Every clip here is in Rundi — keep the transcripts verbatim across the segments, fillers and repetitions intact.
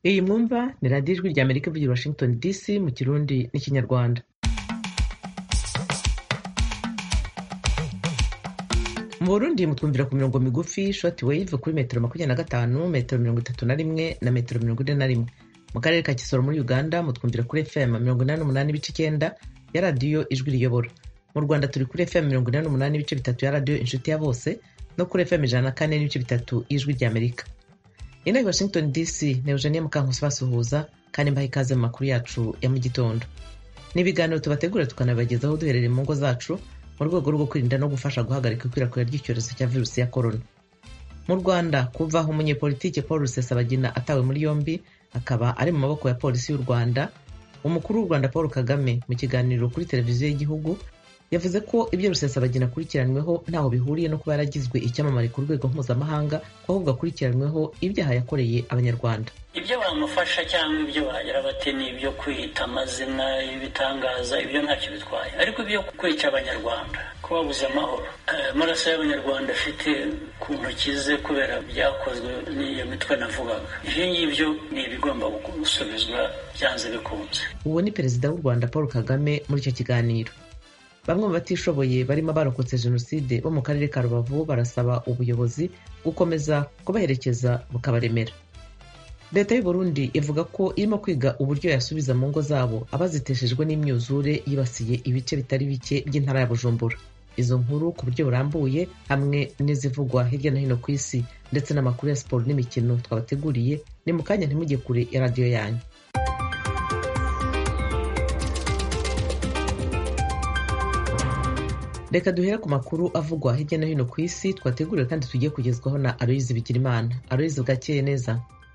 Iyi mwumva ni radiyo ijwi rya Amerika ivugira i Washington D C mu Kirundi n'Ikinyarwanda. Mu Burundi mutwumvira ku mirongo migufi short wave kuri metero makumyabiri na gatanu, metero mirongo itatu na rimwe na metero mirongo ine na rimwe. Mu karere ka Kisoro muri Uganda mutwumvira kuri F M mirongo inani n'umunani ibice icyenda ya radiyo ijwi riyobora. Mu Rwanda turi kuri F M mirongo inani n'umunani ibice bitatu ya radiyo inshuti ya bose no kuri F M ijana na kane n'ibice bitatu y'ijwi rya Amerika. Ina i Washington D C ni Eugenie Mukankusi basuhuza kandi mbaha ikaze mu makuru yacu ya mu gitondo. N'ibiganiro tubategura tukanabagezaho duherereye mu ngo zacu mu rwego rwo kwirinda no gufasha guhagarika ikwirakwira ry'icyorezo cya virusi ya corona. Mu Rwanda kuva aho umunyepolitike Paul Rusesabagina atawe muri yombi akaba ari mu maboko ya polisi y'u Rwanda, umukuru w'u Rwanda Paul Kagame mu kiganiro kuri televiziyo y'igihugu yavuze ko ibyo Rusesabagina akurikiranyweho ntaho bihuriye no kuba yaragizwe icyamamare ku rwego mpuzamahanga, ko ahubwo akurikiranyweho ibyaha yakoreye abanyarwanda. Ibyo bamufasha cyangwa ibyo bagira bate ni ibyo kwita amazina y'ibitangaza, ibyo ntacyo bitwaye, ariko ibyo kwica abanyarwanda, kubabuza amahoro, amaraso y'abanyarwanda afite ku ntoki ze kubera byakozwe n'iyo mitwe navugaga, ibyo ngibyo ni ibigomba gusubizwa byanze bikunze. Uwo ni perezida w'u Rwanda Paul Kagame muri icyo kiganiro. Bamwe mu batishoboye barimo abarokotse jenoside bo mu karere ka Rubavu barasaba ubuyobozi gukomeza kubaherekeza bukabaremera. Leta y'u Burundi ivuga ko irimo kwiga uburyo yasubiza mu ngo zabo abaziteshejwe n'imyuzure yibasiye ibice bitari bike by'intara ya Bujumbura. Izo nkuru ku buryo burambuye hamwe n'izivugwa hirya no hino ku isi ndetse n'amakuru ya siporo n'imikino twabateguriye ni mu kanya, ntimujye kure ya radiyo yanyu. Reka duhera ku makuru avugwa hirya no hino ku isi twateguriwe kandi tugiye kugezwaho na Aloyizi Bigirimana. Aloyizi, bwakeye neza?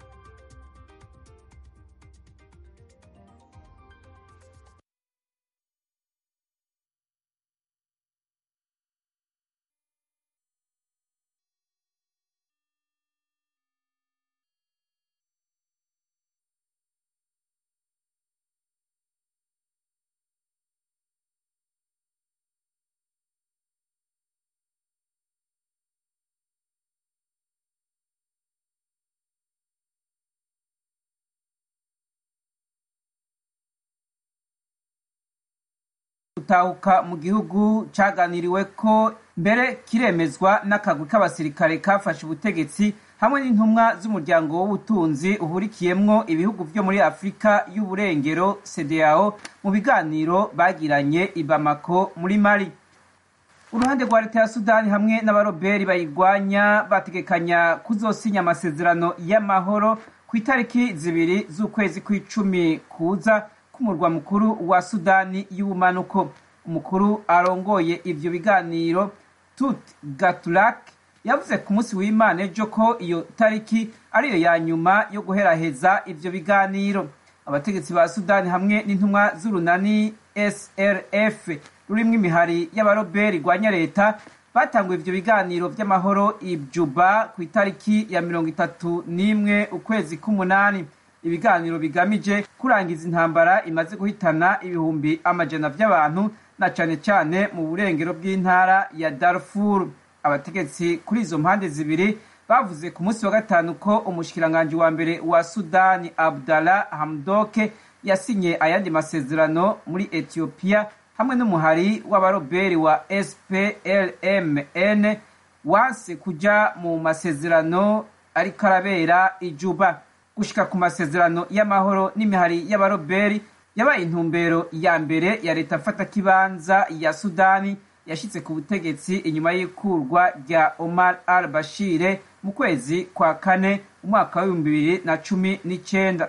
Gutahuka mu gihugu caganiriwe ko mbere kiremezwa n'akagwi k'abasirikare kafashe ubutegetsi hamwe n'intumwa z'umuryango w'ubutunzi uhurikiyemwo ibihugu vyo muri Afrika y'uburengero C D A O mu biganiro bagiranye i Bamako muri Mali. Uruhande rwa leta ya Sudani hamwe n'abaroberi bayigwanya bategekanya kuzosinya amasezerano y'amahoro ku itariki zibiri z'ukwezi kw'icumi kuza kumurwa mukuru wa Sudani y'ubumanuko. Umukuru arongoye ivyo biganiro Tut Gatulak yavuze ku munsi w'Imana ejo ko iyo tariki ariyo ya nyuma yo guheraheza ivyo biganiro. Abategetsi ba Sudani hamwe n'intumwa z'urunani S R F rurimwo imihari y'abaroberi igwanya leta batanguye ivyo biganiro vy'amahoro i Juba ku itariki ya mirongo itatu n'imwe ukwezi k'umunani. Ibiganiro bigamije kurangiza intambara imaze guhitana ibihumbi amajana vy'abantu na cane cane mu burengero bw'intara ya Darfur. Abategetsi kuri izo mpande zibiri bavuze ku munsi wa gatanu ko umushikiranganje wa mbere wa Sudani Abdallah Hamdoke yasinye ayandi masezerano muri Ethiopia hamwe n'umuhari w'abaroberi wa S P L M N wanse kuja mu masezerano ariko arabera i Juba. Gushika ku masezerano y'amahoro n'imihari y'abaroberi yabaye intumbero ya mbere ya leta afata kibanza ya Sudani yashitse ku butegetsi inyuma y'ikurwa rya Omar al-Bashir mu kwezi kwa kane umwaka wa bibiri na cumi n'icenda.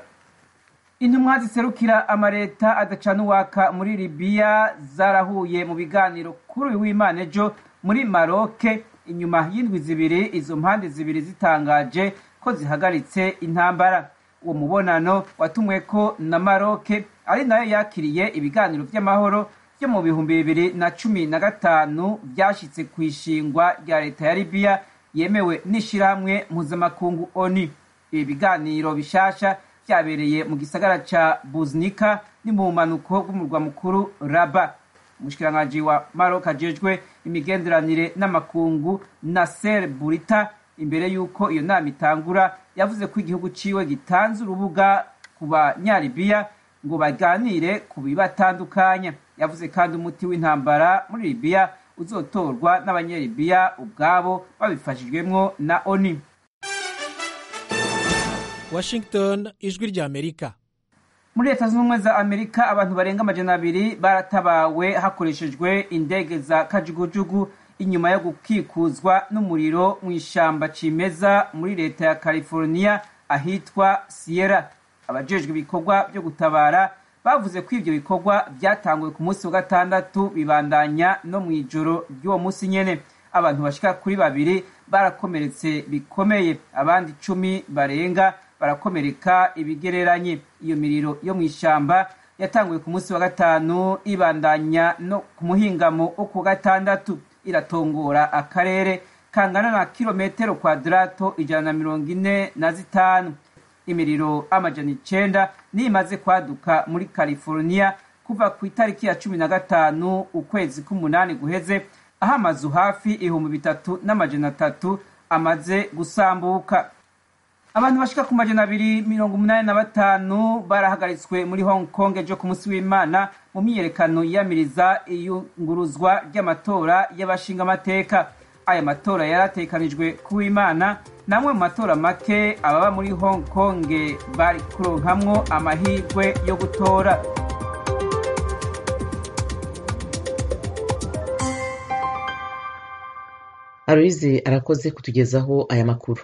Intumwa ziserukira amareta adacana uwaka muri Libya zarahuye mu biganiro kuri uyu w'Imana ejo muri Maroc inyuma y'indwi zibiri izo mpande zibiri zitangaje ko zihagaritse intambara. Uwo mubonano watumweko na Maroc ari nayo yakiriye ibiganiro vy'amahoro byo mu bihumbi bibiri na cumi na gatanu byashitse kwishingwa rya leta ya Libya yemewe n'ishirahamwe mpuzamakungu O N U. Ibi biganiro bishasha vyabereye mu gisagara ca Buznika ni mu manuko bw'umurwa mukuru Rabat. Umushikiranganje wa Maroc ajejwe imigenderanire n'amakungu Nasser Bourita imbere y'uko iyo nama itangura yavuze ko igihugu ciwe gitanze urubuga ku banyalibiya ngo baganire ku bibatandukanya. Yavuze kandi umuti w'intambara muri Libya uzotorwa n'abanyalibiya ubwabo babifashijwemwo na O N U. Washington, ijwi rya Amerika. Muri Leta Zunze Ubumwe za Amerika abantu barenga amajana abiri baratabawe hakoreshejwe indege za kajugujugu inyuma yo gukikuzwa n'umuriro mu ishamba cimeza muri leta ya California ahitwa Sierra. Abajejwe ibikorwa byo gutabara bavuze ko ivyo bikorwa byatanguye ku munsi wa gatandatu bibandanya no mu ijoro ry'uwo munsi nyene. Abantu bashika kuri babiri barakomeretse bikomeye, abandi icumi barenga barakomereka ibigereranye. Iyo miriro yo mu ishamba yatanguye ku munsi wa gatanu ibandanya no ku muhingamo wo ku gatandatu, iratongora akarere kangana na kilometero kwadrato ijana na mirongo ine na zitanu. Imiriro amajana icenda ni imaze kwaduka muri California kuva ku itariki ya cumi na gatanu ukwezi k'umunani guheze, aho amazu hafi ibihumbi bitatu n'amajana atatu amaze gusambuka. Abantu bashika ku majana abiri mirongo umunani na batanu barahagaritswe muri Hong Kong ejo ku munsi w'Imana mu myiyerekano yiyamiriza iyunguruzwa ry'amatora y'abashinga amateka. Aya matora yaratekanijwe ku w'Imana, namwe mu matora make ababa muri Hong Kong bari kuronkamwo amahirwe yo gutora. Aloise arakoze kutugezaho aya makuru.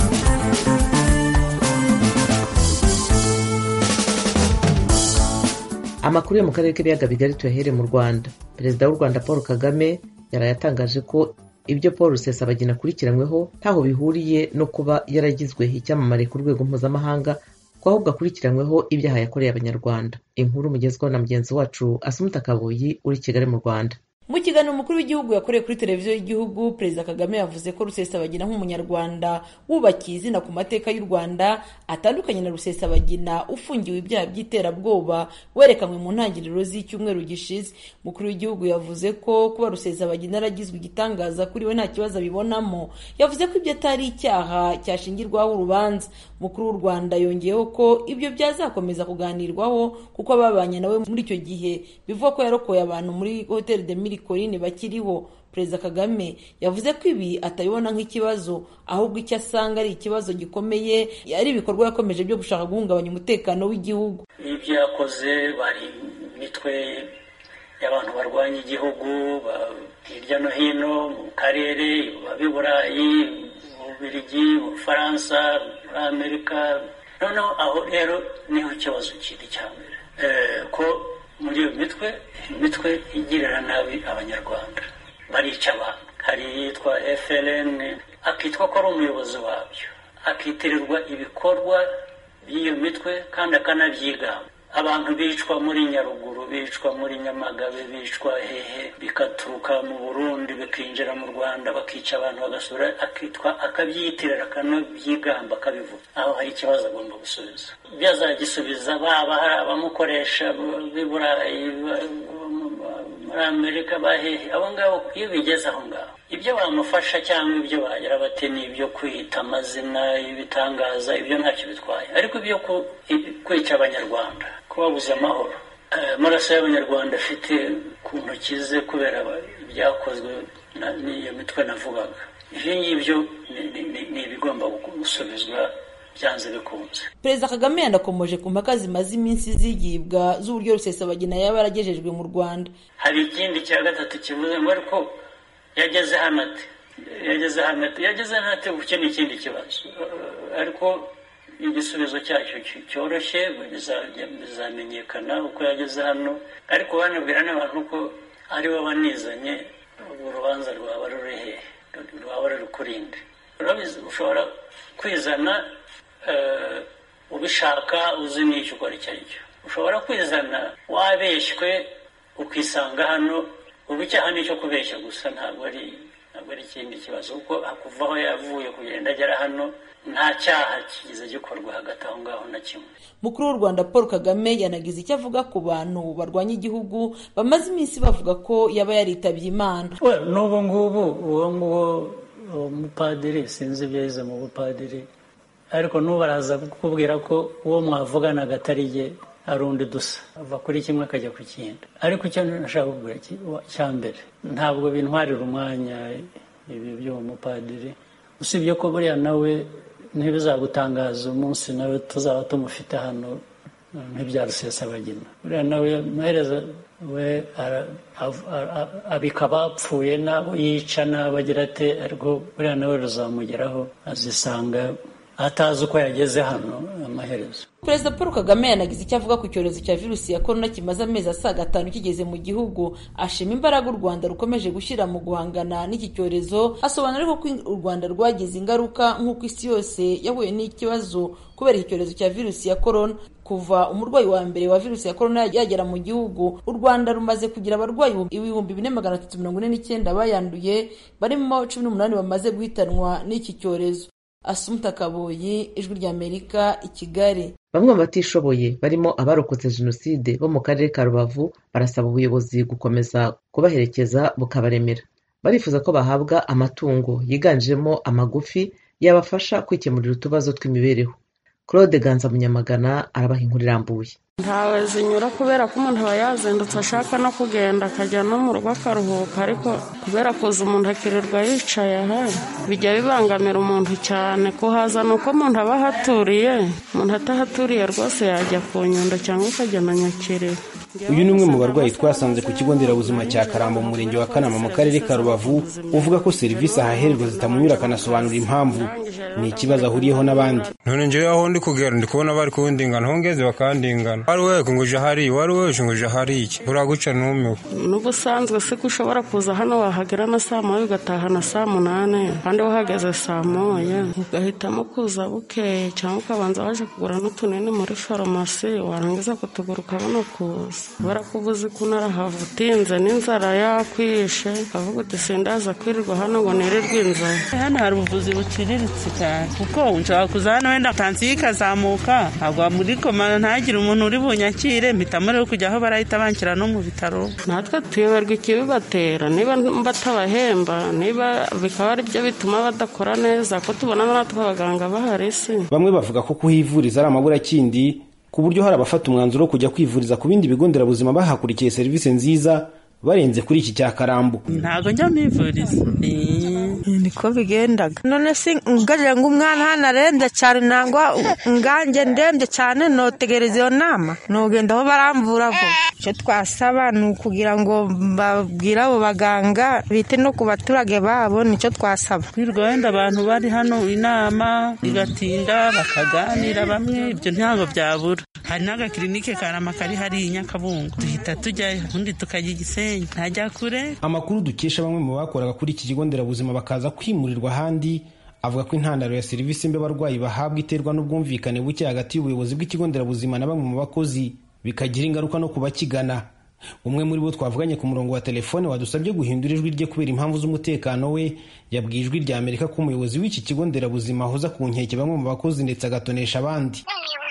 Amakuru yo mu karere k'ibiyaga bigari tuyahere mu Rwanda. Perezida w'u Rwanda Paul Kagame yarayatangaje ko ibyo Paul Rusesabagina akurikiranyweho ntaho bihuriye no kuba yaragizwe icyamamare ku rwego mpuzamahanga, ko ahubwo akurikiranyweho ibyaha yakoreye Abanyarwanda. Inkuru mugezweho na mugenzi wacu Asumta Kaboyi uri Kigali mu Rwanda. Mu kiganiro umukuru w'igihugu yakoreye kuri televiziyo y'igihugu, Perezida Kagame yavuze ko Rusesabagina nk'umunyarwanda wubakiye izina ku mateka y'u Rwanda atandukanye na Rusesabagina ufungiwe ibyaha by'iterabwoba werekanwe mu ntangiriro z'icyumweru gishize. Umukuru w'igihugu yavuze ko kuba Rusesabagina yaragizwe igitangaza kuri we nta kibazo abibonamo. Yavuze ko ibyo atari icyaha cyashingirwaho urubanza. Umukuru w'u Rwanda yongeyeho ko ibyo byazakomeza kuganirwaho kuko ababanye nawe muri icyo gihe bivuga ko yarokoye abantu muri Hotel de Mille Collines bakiriho. Perezida Kagame yavuze ko ibi atabibona nk'ikibazo, ahubwo icyo asanga ari ikibazo gikomeye, ari ibikorwa yakomeje byo gushaka guhungabanya umutekano w'igihugu. Ibyo yakoze bari imitwe y'abantu barwanya igihugu hirya no hino mu karere, b'i Burayi, mu Bubiligi, mu Bufaransa, muri Amerika. Noneho aho rero niho ikibazo kiri cya mbere, ko muri iyo mitwe imitwe igirira nabi Abanyarwanda, barica abantu. Hari yitwa F L N, akitwa ko ari umuyobozi wabyo, akitirirwa ibikorwa by'iyo mitwe kandi akanabyigamba. Abantu bicwa muri Nyaruguru, bicwa muri Nyamagabe, bicwa hehe, bikaturuka mu Burundi bikinjira mu Rwanda bakica abantu bagasura, akitwa akabyiyitirira akanabyigamba akabivuga. Aho hari ikibazo agomba gusubiza. Byazagisubiza baba hari abamukoresha b'i Burayi, muri Amerika, bahehe, abo ngabo iyo bigeze aho ngaho ibyo bamufasha cyangwa ibyo bagira bate ni ibyo kwita amazina y'ibitangaza, ibyo ntacyo bitwaye. Ariko ibyo kwica Abanyarwanda, kubabuza amahoro, amaraso y'Abanyarwanda afite ku ntoki ze kubera ibyakozwe n'iyo mitwe navugaga, ibyo ngibyo ni ibigomba gusubizwa byanze bikunze. Perezida Kagame yanakomoje ku mpaka zimaze iminsi zigibwa z'uburyo Rusesabagina yaba yaragejejwe mu Rwanda. Hari ikindi cya gatatu kivuze ngo ariko yageze hano ati yageze hano ati yageze hano ati uke ni ikindi kibazo, ariko igisubizo cyacyo cyoroshye bizamenyekana uko yageze hano. Ariko banabwira n'abantu ko ari bo banizanye, urubanza rwaba ruri hehe, rwaba ruri kurinde. Ushobora kwizana ubishaka uzi n'icyo ukora icyo ari cyo. Ushobora kwizana wabeshywe ukisanga hano, ubu icyaha nicyo kubeshya gusa, ntabwo ari ntabwo ari ikindi kibazo, kuko kuva aho yavuye kugenda agera hano nta cyaha kigize gikorwa hagati aho ngaho na kimwe. Mukuru w'u Rwanda Paul Kagame yanagize icyo avuga ku bantu barwanya igihugu bamaze iminsi bavuga ko yaba yaritabye Imana. N'ubu ngubu uwo nguwo umupadiri sinzi ibyo yize mu bupadiri, ariko n'ubu baraza kukubwira ko uwo mwavuganaga atari jye, ari undi dusa, ava kuri kimwe akajya ku kindi. Ariko icyo nashaka kukubwira cya mbere, ntabwo bintwarira umwanya ibi by'uwo mupadiri, usibye ko buriya nawe ntibizagutangaza umunsi nawe tuzaba tumufite hano nk'ibya Rusesabagina. Buriya nawe amaherezo we abika abapfuye n'abo yica n'abo agira ate, ariko buriya nawe ruzamugeraho azisanga atazi uko yageze hano amaherezo. Perezida Paul Kagame yanagize icyo avuga ku cyorezo cya virusi ya korona kimaze amezi asaga atanu kigeze mu gihugu. Ashima imbaraga u Rwanda rukomeje gushyira mu guhangana n'iki cyorezo, asobanura ko u Rwanda rwagize ingaruka nk'uko isi yose yahuye n'ikibazo kubera iki cyorezo cya virusi ya korona. Kuva umurwayi wa mbere wa virusi ya korona yagera mu gihugu, u Rwanda rumaze kugira abarwayi ibihumbi bine magana atatu mirongo ine n'icyenda bayanduye, barimo cumi n'umunani bamaze guhitanwa n'iki cyorezo. Asumta Kaboyi, Ijwi ry'Amerika, i Kigali. Bamwe mu batishoboye barimo abarokotse jenoside bo mu karere ka Rubavu barasaba ubuyobozi gukomeza kubaherekeza bukabaremera. Barifuza ko bahabwa amatungo yiganjemo amagufi yabafasha kwikemurira utubazo tw'imibereho. Claude Ganza Munyamagana arabaha inkuru irambuye. Ntawe zinyura kubera ko umuntu aba yazindutse ashaka no kugenda akajya no mu rugo akaruhuka, ariko kubera kuza umuntu akirirwa yicaye aha bijya bibangamira umuntu cyane. Kuhaza ni uko umuntu aba ahaturiye, umuntu atahaturiye rwose yajya ku Nyundo cyangwa akajya na Nyakiriro. Uyu ni umwe mu barwayi twasanze ku kigo nderabuzima cya Karambo mu murenge wa Kanama mu karere ka Rubavu, uvuga ko serivisi ahahererwa zitamunyura, akanasobanura impamvu. Ni ikibazo ahuriyeho n'abandi. None nje aho ndi kugera ndi kubona bari kundingana, hongeze bakandingana. Wari we kunguje hari, wari we kunguje hari iki. Uraguca numiwe. N'ubusanzwe se ushobora kuza hano wahagera na saa moya ugataha na saa munane, kandi wahageze saa moya ugahitamo kuza bukeye, cyangwa ukabanza waje kugura n'utunini muri farumasi, warangiza kutugura ukabona kuza. Kubera ko ubuzi ko unarahava utinze n'inzara yakwishe, ukavuga uti sindaza kwirirwa hano ngo nirirwe inzara. Hano hari ubuvuzi buciriritse cyane, kuko nshobora kuza hano wenda tansiyo ikazamuka, agwa muri koma ntagire umuntu uri bunyakire, mpita muri kujya aho barahita banshyira no mu bitaro. Natwe tuyoberwa ikibibatera, niba batabahemba, niba bikaba ari byo bituma badakora neza, ko tubona natwe abaganga bahari se. Bamwe bavuga ko kuhivuriza ari amaburakindi, ku buryo hari abafata umwanzuro wo kujya kwivuriza ku bindi bigo nderabuzima bahakurikiye serivisi nziza barenze kuri iki cya Karambo. Ntago njya mivuriza. Niko bigendaga. None si ngarira ngo umwana hano arembye cyane, nangwa nganjye ndembye cyane notegereza iyo nama nogenda aho baramvura ko. Icyo twasaba ni ukugira ngo babwire abo baganga bite no ku baturage babo, nicyo twasaba. Kwirwa wenda abantu bari hano inama igatinda bakaganira bamwe, ibyo ntabwo byabura. Hari n'agakirinike Karama kari hari i Nyakabungo, duhita tujya undi tukajya Gisenyi, ntajya kure. Amakuru dukesha bamwe mu bakoraga kuri iki kigo nderabuzima bakaza kwimurirwa ahandi, avuga ko intandaro ya serivisi mbi abarwayi bahabwa iterwa n'ubwumvikane buke hagati y'ubuyobozi bw'ikigo nderabuzima na bamwe mu bakozi, bikagira ingaruka no kubakigana. Umwe muri bo twavuganye ku murongo wa telefone wadusabye guhindura ijwi rye kubera impamvu z'umutekano we, yabwiye Ijwi ry'Amerika ko umuyobozi w'iki kigo nderabuzima ahoza ku nkeke bamwe mu bakozi ndetse agatonesha abandi.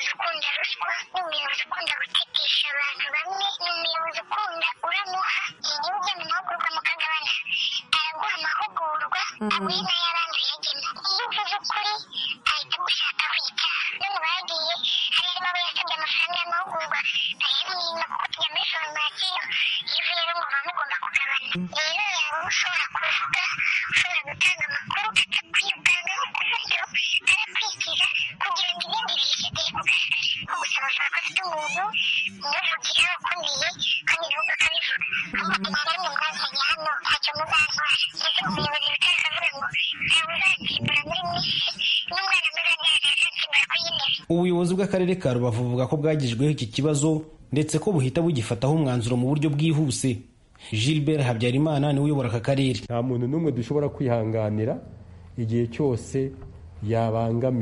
Ubuyobozi bw'akarere ka Rubavu buvuga ko bwagijweho iki kibazo ndetse ko buhita bugifataho umwanzuro mu buryo bwihuse. Gilbert Habyarimana ni uyobora aka karere. Nta muntu n'umwe dushobora kwihanganira igihe cyose yabangamira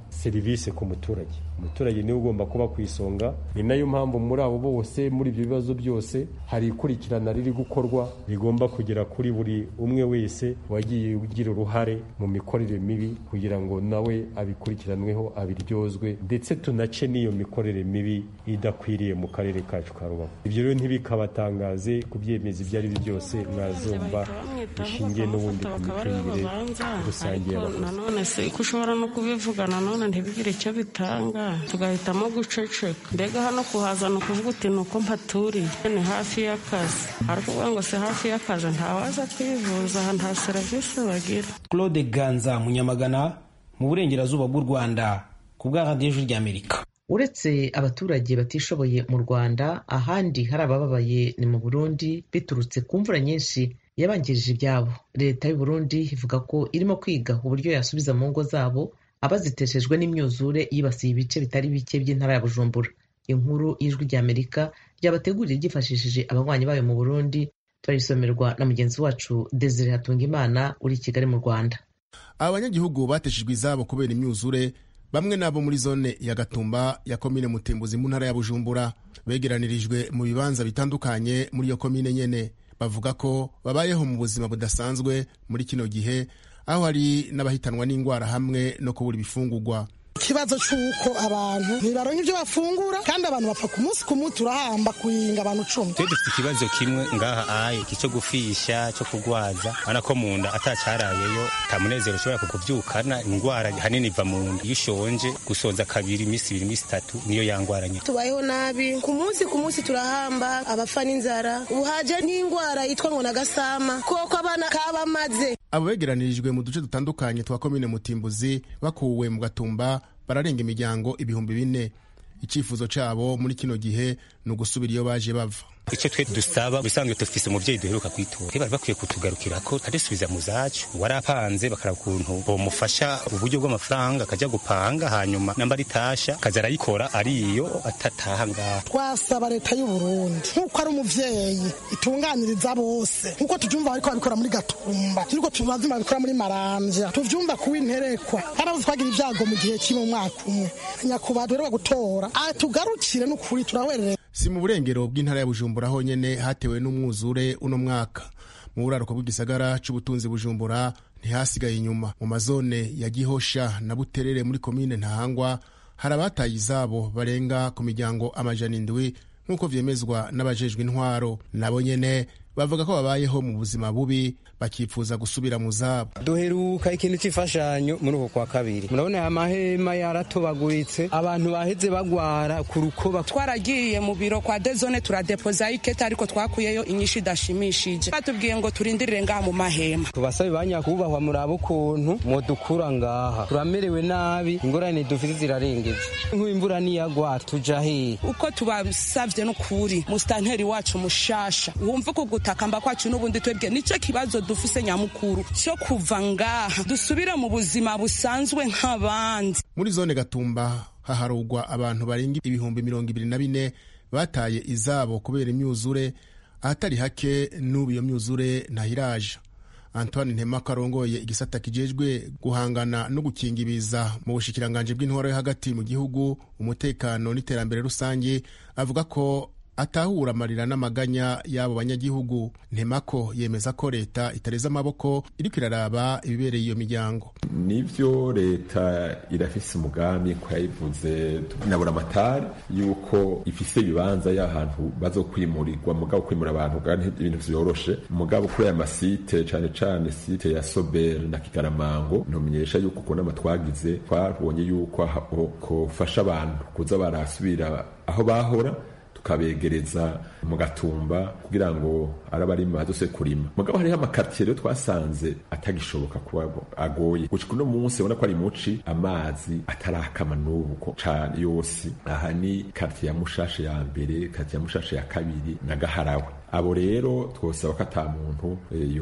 serivisi ku muturage. Umuturage niwe ugomba kuba ku isonga. Ni nayo mpamvu muri abo bose, muri ibyo bibazo byose, hari ikurikirana riri gukorwa rigomba kugera kuri buri umwe wese wagiye ugira uruhare mu mikorere mibi, kugira ngo nawe abikurikiranweho, abiryozwe, ndetse tunace n'iyo mikorere mibi idakwiriye mu karere kacu ka Rubavu. Ibyo rero ntibikabatangaze kubyemeza ibyo ari byo byose, mwazumva bishingiye n'ubundi ku micungire rusange y'abakozi. Nanone se ko ushobora no kubivuga nanone ntibigire icyo bitanga, tugahitamo guceceka. Mbega hano kuhaza ni ukuvuga uti ni uko mpaturiye, ni hafi y'akazi, ariko uvuga ngo se hafi y'akazi ntawaza kwivuza, aha nta serivisi bagira. Claude Ganza Munyamagana mu burengerazuba bw'u Rwanda ku bwa radiyo Ijwi ry'Amerika. Uretse abaturage batishoboye mu Rwanda, ahandi hari abababaye ni mu Burundi biturutse ku mvura nyinshi yabangirije ibyabo. Leta y'u Burundi ivuga ko irimo kwiga uburyo yasubiza mu ngo zabo abaziteshejwe n'imyuzure yibasiye ibice bitari bike by'intara ya Bujumbura. Inkuru y'Ijwi ry'Amerika ryabateguriye ryifashishije abanywanyi bayo mu Burundi, turayisomerwa na mugenzi wacu Desire Hatungimana uri i Kigali mu Rwanda. Abanyagihugu bateshejwe izabo kubera imyuzure, bamwe nabo muri zone ya Gatumba ya komine Mutimbuzi mu ntara ya Bujumbura, begeranirijwe mu bibanza bitandukanye muri iyo komine nyene. Bavuga ko babayeho mu buzima budasanzwe muri kino gihe, aho hari n'abahitanwa n'indwara hamwe no kubura ibifungurwa. Ikibazo cy'uko abantu ntibaronka ibyo bafungura kandi abantu bapfa ku munsi ku munsi, turahamba kuyinga abantu cumi. Twe dufite ikibazo kimwe ngaha aye cyo gufisha, cyo kugwaza, ana ko mu nda atacarayeyo, tamunezero ushobora kukubyukana. Indwara hanini iva mu nda, iyo ushonje gusonza kabiri imisi ibiri imisi itatu niyo yangwaranye. Tubayeho nabi ku munsi ku munsi, turahamba abafa n'inzara, uhaje n'indwara yitwa ngo nagasama koko abana kabamaze. Abo begeranirijwe mu duce dutandukanye twa komine Mutimbuzi bakuwe mu Gatumba bararenga imiryango ibihumbi bine. Icifuzo cabo muri kino gihe ni ugusubira iyo baje bava. Icyo twe dusaba, bisanzwe dufise umuvyeyi duheruka kwitura, bari bakwiye kutugarukira ko kadusubiza mu zacu, warapanze bakara kuntu bomufasha uburyo bw'amafaranga akajya gupanga, hanyuma namba ritasha kaza arayikora ariyo atataha ngaha. Twasaba leta y'u Burundi nkuko ari umuvyeyi itunganiriza bose, nkuko tuvyumva ariko babikora muri Gatumba, turiko tubazima babikora muri Maramvya, tuvyumva kuwinterekwa harabuze twagira ibyago mu gihe kimwe umwaka umwe. Nyakubahwa rero gutora atugarukire n'ukuri, turawerere. Si mu burengero bw'intara ya Bujumbura honyene hatewe n'umwuzure uno mwaka. Mu buraruko bw'igisagara c'ubutunzi Bujumbura ntihasigaye inyuma. Mu mazone ya Gihosha na Buterere muri komine Ntahangwa hari abataye izabo barenga ku miryango amajana indwi, nk'uko vyemezwa n'abajejwe intwaro. Nabo nyene bavuga ko babayeho mu buzima bubi, bakipfuza gusubira mu zabo. Duheruka ikintu c'ifashanyo muri uko kwa kabiri, murabona amahema yaratobaguritse, abantu baheze bagwara ku rukoba. Twaragiye mu biro kwa dezone turadepoza ikete, ariko twakuyeyo inyinshi idashimishije. Batubwiye ngo turindirire ngaha mu mahema. Tubasabe banyakubahwa murabo ukuntu modukura ngaha, turamerewe nabi, ingorane dufite zirarengeje. Nk'imvura niyagwa tuja hehe? Uko tubasavye n'ukuri mustanteri wacu mushasha, wumva ko gutakamba kwacu n'ubundi twebwe nico kibazo dufise nyamukuru cyo kuva ngaha dusubira mu buzima busanzwe nk'abandi. Muri zone Gatumba haharugwa abantu barenga ibihumbi mirongo ibiri na bine bataye izabo kubera imyuzure, ahatari hake n'ubu iyo myuzure ntahiraje. Antoine Ntemako arongoye igisata kijejwe guhangana no gukinga ibiza mu bushikiranganje bw'intwaro yo hagati mu gihugu, umutekano n'iterambere rusange, avuga ko atahura amarira n'amaganya y'abo banyagihugu. Ntemako yemeza ko leta itareza amaboko iriko iraraba ibibereye iyo miryango. Nivyo leta irafise umugambi ko yayivuze nabura amatari yuko ifise ibibanza y'ahantu bazokwimurirwa, mugabo kwimura abantu kandi ibintu vyoroshe, mugabo kuri aya masite cane cane site ya Sobel na Kigaramango nomenyesha yuko ko namatwagize twabonye yuko kofasha abantu kuza barasubira aho bahora, tukabegereza mu Gatumba kugira ngo arabarima bazose kurima. Mugabo hariho amakartier rero twasanze atagishoboka kuba agoye gushika uno munsi, ubona ko ari muci amazi atarakama n'ubu ko cane yose. Aha ni quartier ya Mushashe ya mbere, quartier ya Mushashe ya kabiri na Gaharawe. Abo rero twosaba ko ata muntu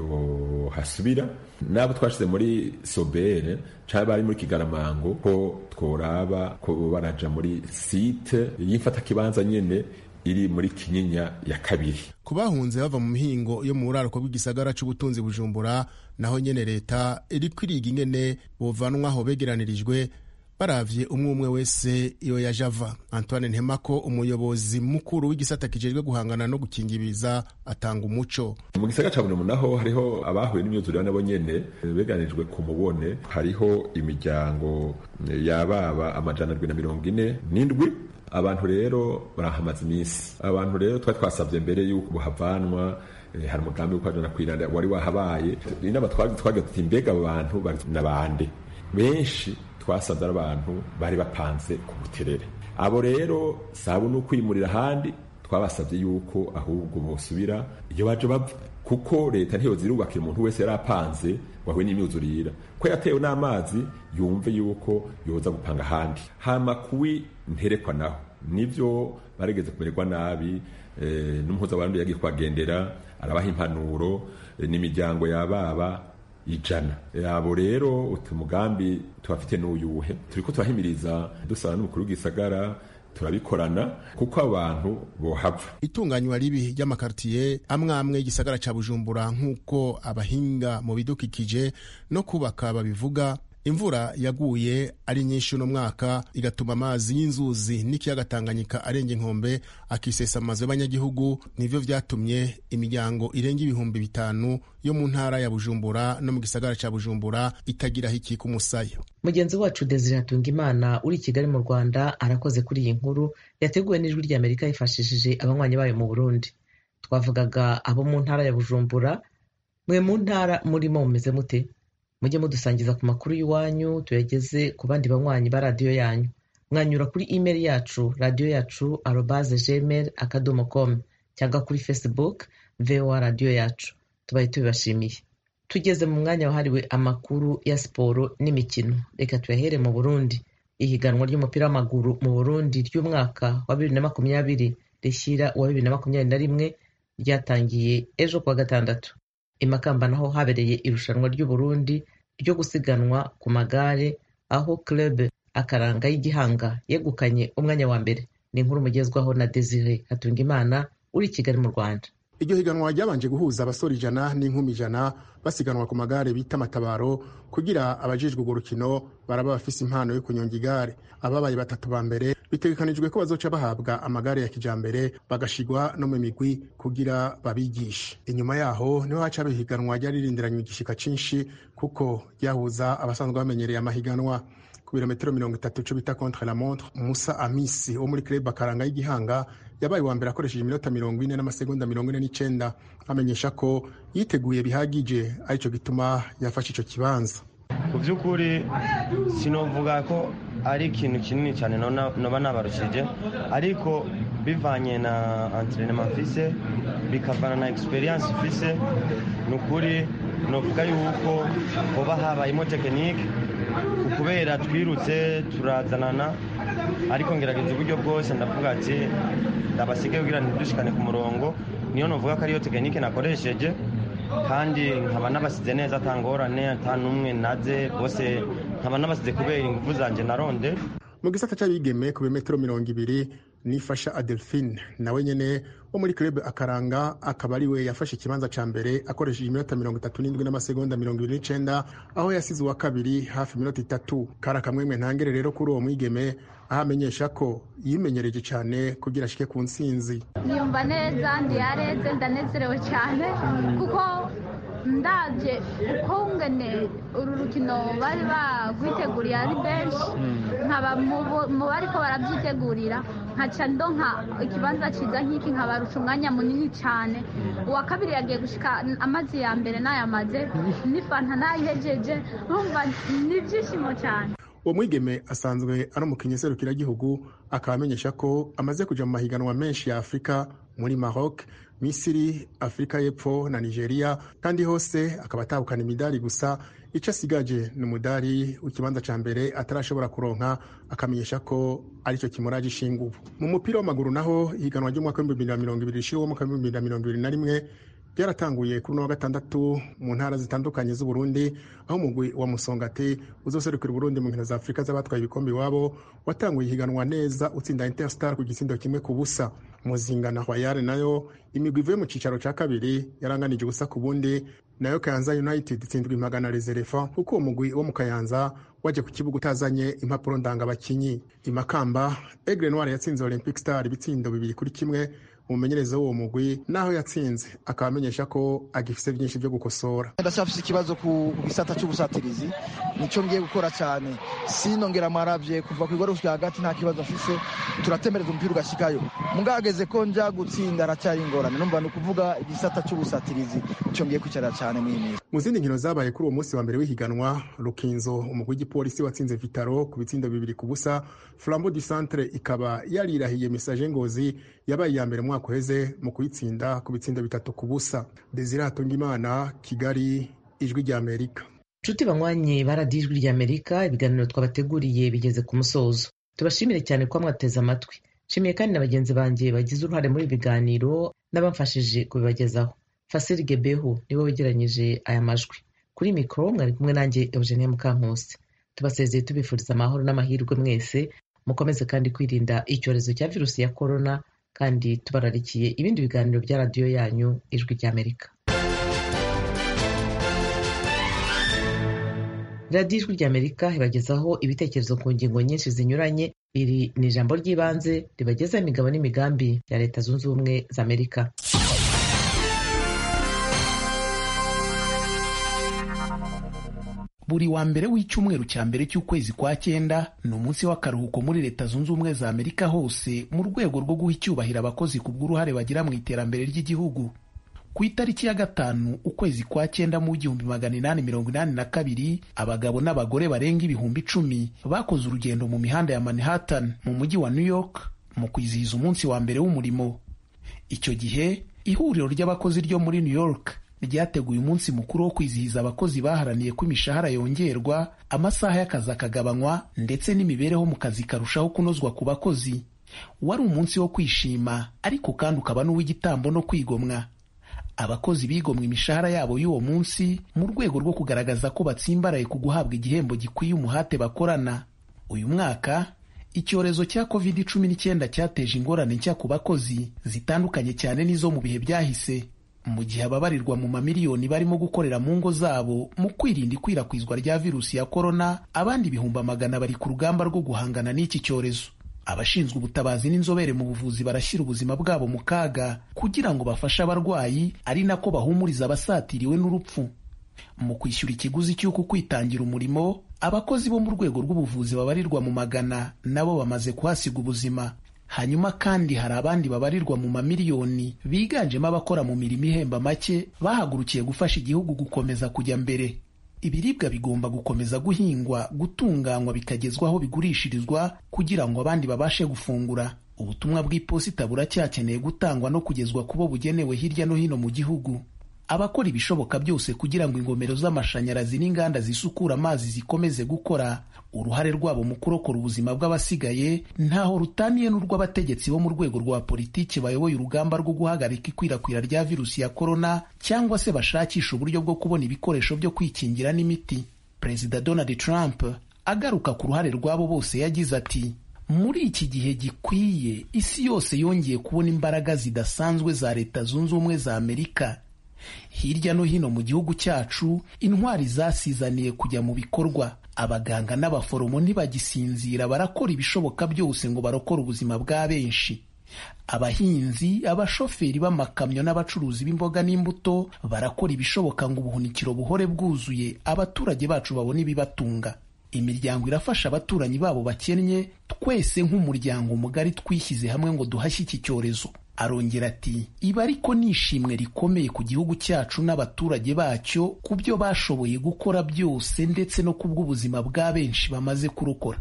yo hasubira. Nabo twashize muri Sobere cyangwa bari muri Kigaramango ko tworaba ko baraja muri site y'imfata kibanza nyene iri muri Kinyinya ya kabiri. Kubahunze bava mu mihingo yo mu buraruko bw'igisagara c'ubutunzi Bujumbura, naho nyene leta iri kwiriga ingene bovanwaho begeranirijwe baravye umwe umwe wese iyo yaje ava. Antoine Ntemako, umuyobozi mukuru w'igisata kijejwe guhangana no gukingibiza, atanga umuco. Mu gisagara ca Bujumbura naho hariho abahuye n'imyuzurire nabo nyene beganijwe ku mubone, hariho imiryango yababa amajana na mirongo ine n'indwi. Abantu rero barahamaze iminsi. Abantu rero twari twasabye mbere yuko buhavanwa, eh, hari umugambi wo kwajana kwiranda wari wahabaye. Inama twagiye tuti mbega abantu bari nabande. Benshi twasanze abantu bari bapanze ku buterere. Abo rero sabu no kwimurira handi, twabasabye yuko ahubwo bosubira iyo baje bava, kuko leta ntiyo zirubakira umuntu wese yarapanze wahuye n'imyuzurira ko yatewe n'amazi yumve yuko yoza gupanga handi. Hama kuwi nterekwa naho nivyo baregeze kumererwa nabi, eh, n'umuhuza w'abantu yagiye kwagendera arabaha impanuro, eh, n'imiryango yababa ijana. Abo rero uti mugambi tubafite n'uyuhe, turiko turahimiriza dusaba n'umukuru w'igisagara, turabikorana kuko abantu bohava. Itunganywa ribi ry'amakartier amwe amwe y'igisagara ca Bujumbura nk'uko abahinga mu bidukikije no kubaka babivuga, imvura yaguye ari nyinshi uno mwaka igatuma amazi y'inzuzi n'ikiyaga Tanganyika arenga inkombe akisesa amazu y'abanyagihugu. Nivyo vyatumye imiryango irenga ibihumbi bitanu yo mu ntara ya Bujumbura no mu gisagara ca Bujumbura itagira hiki ku musaya. Mugenzi wacu Desire Hatungimana uri Kigali mu Rwanda arakoze kuri iyi nkuru yateguwe n'Ijwi ry'Amerika yifashishije abanywanyi bayo mu Burundi. Twavugaga abo mu ntara ya Bujumbura. Mwe mu ntara murimo mumeze mute? Mujye mudusangiza ku makuru y'iwanyu tuyageze ku bandi banywanyi ba radiyo yanyu. Mwanyura kuri email yacu radio yacu arobase gmail akadomo com cyangwa kuri Facebook V O A radio yacu. Tubaye tubibashimiye. Tugeze mu mwanya wahariwe amakuru ya siporo n'imikino. Reka tuyahere mu Burundi. Ihiganwa ry'umupira w'amaguru mu Burundi ry'umwaka wa bibiri na makumyabiri rishyira wa bibiri na makumyabiri na rimwe ryatangiye ejo kuwa gatandatu. Imakamba naho habereye irushanwa ry'Uburundi ryo gusiganwa ku magare, aho club Akaranga y'Igihanga yegukanye umwanya wa mbere. Ni inkuru mugezwaho na Desire Hatungimana uri Kigali mu Rwanda. Iryo higanwa ryabanje guhuza abasore ijana n'inkumi ijana basiganwa ku magare bita matabaro, kugira abajijwe urwo rukino baraba bafise impano yo kunyonga igare. Ababaye batatu ba mbere bitegekanijwe ko bazoca bahabwa amagare ya kijambere bagashigwa no mu migwi kugira babigishe. Inyuma yaho niho haca bihiganwa ryari rindiranywe igishika cinshi, kuko ryahuza abasanzwe bamenyereye amahiganwa. Ku birometero mirongo itatu cyo bita contre la montre, Musa Amisi wo muri club Akaranga y'Igihanga yabaye wa mbere akoresheje iminota mirongo ine n'amasegonda mirongo ine n'icenda, amenyesha ko yiteguye bihagije, arico gituma yafashe ico kibanza. Ku by'ukuri sinovuga ko ari ikintu kinini cyane noba nabarushije, ariko bivanye na entraînement mfise bikavana na experience mfise, nukuri novuga yuko hoba habayemo tekinike kubera twirutse turazanana, ariko ngerageza uburyo bwose ndavuga ati ndabasige kugira ntidushikane ku murongo. Niyo novuga ko ariyo tekinike nakoresheje, kandi nkaba nabasize neza atangorane atanumwe naze, bose nkaba nabasize kubera ingufu zanje naronde. Mu gisata cy'abigeme ku bimetero mirongo ibiri nifasha Adelphine nawe nyene wo muri club Akaranga akaba ari we yafashe ikibanza ca mbere akoresheje iminota mirongo itatu n'indwi n'amasegonda mirongo ibiri n'icenda, aho yasize uwa kabiri hafi iminota itatu. Kara kamwemwe ntangere rero kuri uwo mwigeme, aho amenyesha ko yimenyereje cyane kugira ashike ku ntsinzi. Niyumva neza, ndiyareze, ndanezerewe cyane kuko ndaje uko ngene uru rukino bari bagwiteguriye ari benshi, nkaba mu bariko barabyitegurira nkaca ndonka ikibanza ciza nk'iki, nkabarusha umwanya munini cyane. Uwa kabiri yagiye gushika amazi ya mbere n'ayamaze n'ifanta nayihejeje, urumva ni ibyishimo cyane. Uwo mwigeme asanzwe ari umukinnyi serukiragihugu, akaba amenyesha ko amaze kuja mu mahiganwa menshi ya Afurika muri Maroc, Misiri, Afrika y'Epfo na Nigeria, kandi hose akaba atabukana imidari gusa. Ico asigaje ni umudari w'ikibanza ca mbere atarashobora kuronka, akamenyesha ko arico kimuraje ishingubu. Mu mupira w'amaguru naho ihiganwa ry'umwaka w'ibihumbi bibiri na mirongo ibiri rishira uwo mwaka w'ibihumbi bibiri na mirongo ibiri na rimwe byaratanguye kuri uno wa gatandatu mu ntara zitandukanye z'Uburundi, aho umugwi wa Musongati uzoserukira Burundi mu nkino za Afrika z'abatwaye ibikombe iwabo watanguye higanwa neza utsinda Interstar ku gitsindo kimwe ku busa. Muzinga na Royal nayo imigwi ivuye mu cicaro ca kabiri yaranganije ubusa ku bundi, nayo Kayanza United itsindwa impagana Reserva kuko uwo mugwi wo mu Kayanza waje ku kibuga utazanye impapuro ndanga abakinyi. Imakamba Aigle Noir yatsinze Olympic Star ibitsindo bibiri kuri kimwe. Umumenyereza w'uwo mugwi naho yatsinze akaba amenyesha ko agifise byinshi byo gukosora. Ndashafise ikibazo ku gisata cy'ubusatirizi, nico ngiye gukora cyane. Sinongera maravye kuva ku igoro gushika hagati nta kibazo afise, turatemereza umupira ugashikayo. Mugageze ko nja gutsinda aracyari ingorane. Numva no kuvuga igisata cy'ubusatirizi nico ngiye kwicara cyane mwimi. Mu zindi nkino zabaye kuri uwo munsi wa mbere w'ihiganwa, Rukinzo umugwi w'igipolisi watsinze Vitaro ku bitsindo bibiri ku busa. Flambeau du Centre ikaba yarirahiye Message Ngozi yabaye ya mbere mwaka uheze mu kuyitsinda ku bitsindo bitatu ku busa. Desire Hatungimana, Kigali, Ijwi rya Amerika. Nshuti banywanyi baradiye Ijwi rya Amerika, ibiganiro twabateguriye bigeze ku musozo. Tubashimire cyane ko mwateze amatwi. Nshimiye kandi na bagenzi banjye bagize uruhare muri ibiganiro n'abamfashije kubibagezaho. Fasiri Gebeho niwe wegeranyije aya majwi. Kuri mikoro mwari kumwe nanjye Eugenie Mukankusi. Tubasezeye tubifuriza amahoro n'amahirwe mwese, mukomeze kandi kwirinda icyorezo cya virusi ya corona, kandi tubararikiye ibindi biganiro bya radiyo yanyu Ijwi rya Amerika. Radiyo Ijwi rya Amerika ibagezaho ibitekerezo ku ngingo nyinshi zinyuranye. Iri ni ijambo ry'ibanze ribageza imigabo n'imigambi ya Leta Zunze Ubumwe za Amerika. Buri wa mbere w'icyumweru cya mbere cy'ukwezi kwa cyenda ni umunsi w'akaruhuko muri Leta Zunze Ubumwe za Amerika hose, mu rwego rwo guha icyubahiro abakozi ku bw'uruhare bagira mu iterambere ry'igihugu. Ku itariki ya gatanu ukwezi kwa cyenda mu igihumbi magana inani mirongo inani na kabiri, abagabo n'abagore barenga ibihumbi icumi bakoze urugendo mu mihanda ya Manhattan mu mujyi wa New York mu kwizihiza umunsi wa mbere w'umurimo. Icyo gihe ihuriro ry'abakozi ryo muri New York ryateguye umunsi mukuru wo kwizihiza abakozi baharaniye ko imishahara yongerwa, amasaha y'akazi akagabanywa, ndetse n'imibereho mu kazi karushaho kunozwa ku bakozi. Wari umunsi wo kwishima, ariko kandi ukaba n'uw'igitambo no kwigomwa. Abakozi bigomwa imishahara yabo y'uwo munsi mu rwego rwo kugaragaza ko batsimbaraye ku guhabwa igihembo gikwiye umuhate bakorana. Uyu mwaka icyorezo cya covid cumi n'icyenda cyateje ingorane nshya ku bakozi zitandukanye cyane n'izo mu bihe byahise, mu gihe ababarirwa mu mamiliyoni barimo gukorera mu ngo zabo mu kwirinda ikwirakwizwa rya virusi ya korona. Abandi ibihumbi amagana bari ku rugamba rwo guhangana n'iki cyorezo. Abashinzwe ubutabazi n'inzobere mu buvuzi barashyira ubuzima bwabo mu kaga kugira ngo bafashe abarwayi, ari nako bahumuriza abasatiriwe n'urupfu. Mu kwishyura ikiguzi cy'uko kwitangira umurimo, abakozi bo mu rwego rw'ubuvuzi babarirwa mu magana nabo bamaze kuhasiga ubuzima. Hanyuma kandi hari abandi babarirwa mu mamiliyoni biganjemo abakora mu mirimo ihemba make bahagurukiye gufasha igihugu gukomeza kujya mbere. Ibiribwa bigomba gukomeza guhingwa, gutunganywa, bikagezwa aho bigurishirizwa kugira ngo abandi babashe gufungura. Ubutumwa bw'iposita buracyakeneye gutangwa no kugezwa kubo bugenewe hirya no hino mu gihugu. Abakora ibishoboka byose kugira ngo ingomero z'amashanyarazi n'inganda zisukura amazi zikomeze gukora, uruhare rwabo mu kurokora ubuzima bw'abasigaye ntaho rutaniye n'urw'abategetsi bo mu rwego rwa politiki bayoboye urugamba rwo guhagarika ikwirakwira rya virusi ya korona, cyangwa se bashakisha uburyo bwo kubona ibikoresho byo kwikingira n'imiti. Perezida Donald Trump agaruka ku ruhare rwabo bose yagize ati: muri iki gihe gikwiye, isi yose yongeye kubona imbaraga zidasanzwe za Leta Zunze Ubumwe za Amerika. Hirya no hino mu gihugu cyacu, intwari zasizaniye kujya mu bikorwa. Abaganga n'abaforomo ntibagisinzira, barakora ibishoboka byose ngo barokore ubuzima bwa benshi. Abahinzi, abashoferi b'amakamyo n'abacuruzi b'imboga n'imbuto barakora ibishoboka ngo ubuhunikiro buhore bwuzuye, abaturage bacu babone ibibatunga. Imiryango irafasha abaturanyi babo bakennye, twese nk'umuryango mugari twishyize hamwe ngo duhashye iki cyorezo. Arongera ati: iba ariko nishimwe rikomeye ku gihugu cyacu n'abaturage bacyo ku byo bashoboye gukora byose, ndetse no kubw'ubuzima bwa benshi bamaze kurokora.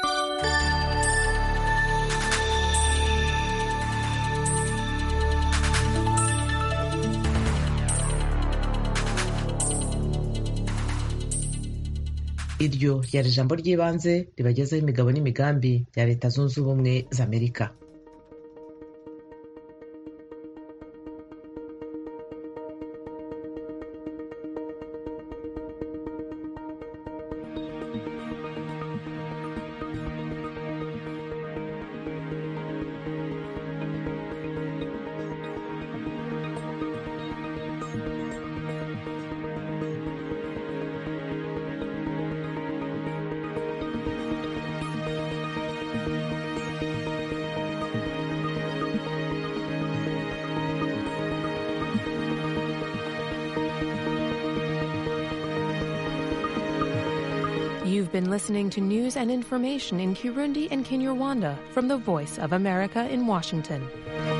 Iryo ryari ijambo ry'ibanze ribagezaho imigabo n'imigambi ya Leta Zunze Ubumwe za Amerika. You've been listening to news and information in Kirundi and Kinyarwanda from the Voice of America in Washington.